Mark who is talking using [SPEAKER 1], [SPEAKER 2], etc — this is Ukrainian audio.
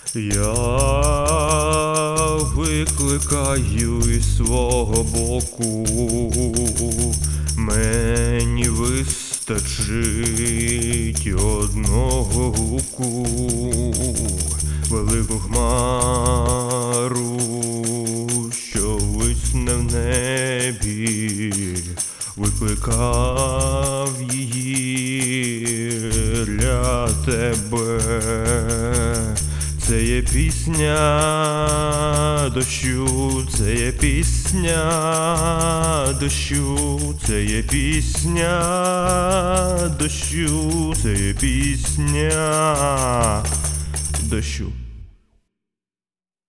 [SPEAKER 1] Я викликаю із свого боку, мені вистачить одного гуку, велику хмару, що висне в небі, викликав її для тебе. Це є пісня дощу, це є пісня дощу, це є пісня дощу, це є пісня дощу.